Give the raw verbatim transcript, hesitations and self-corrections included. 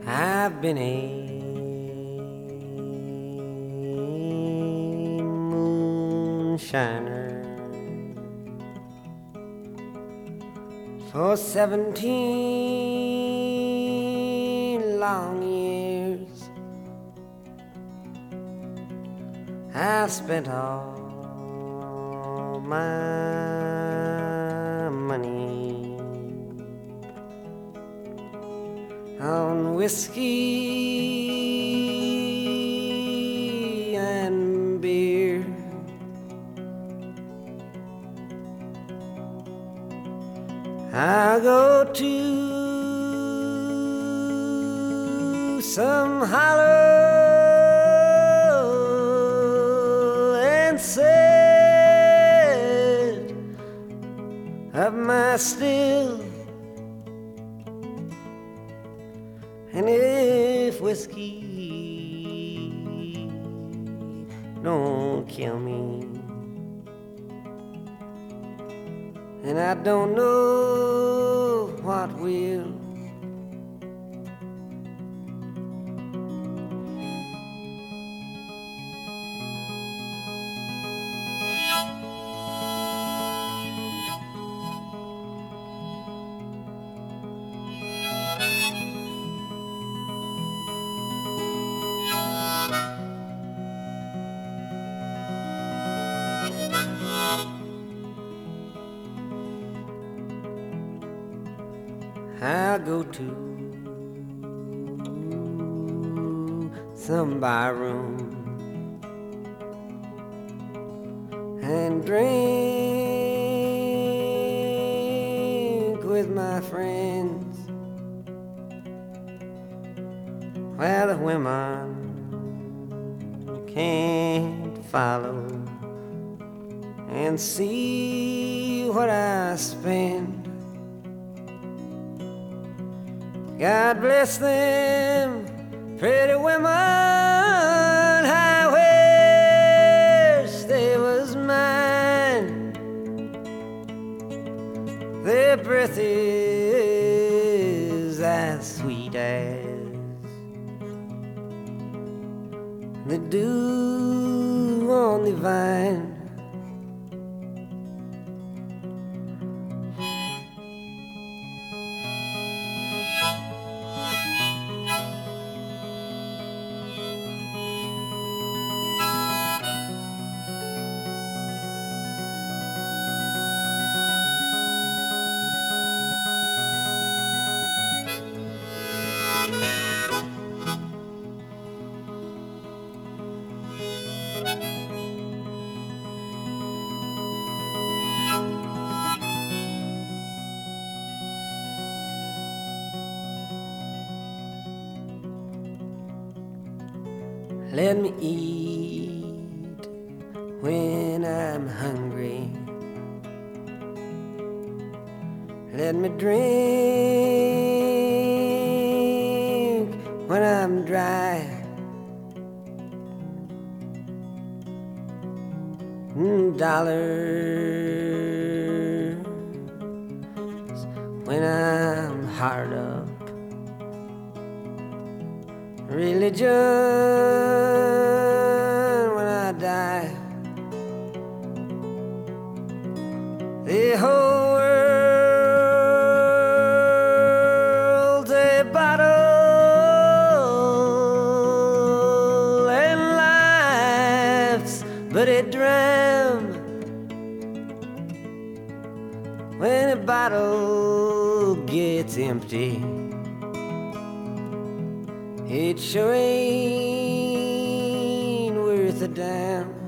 I've been a moonshiner for seventeen long years. I've spent all my money on whiskey and beer. I go to some hollow and set up my still. And if whiskey don't kill me, and I don't know what will. I'll go to some bar room and drink with my friends, where the women can't follow and see what I spend. God bless them, pretty women. I wish they was mine. Their breath is as sweet as the dew on the vine. Let me eat when I'm hungry. Let me drink when I'm dry. Dollars when I'm hard up. Religion when I die. The whole world's a bottle and life's but a dram. When a bottle gets empty, it sure ain't worth a damn.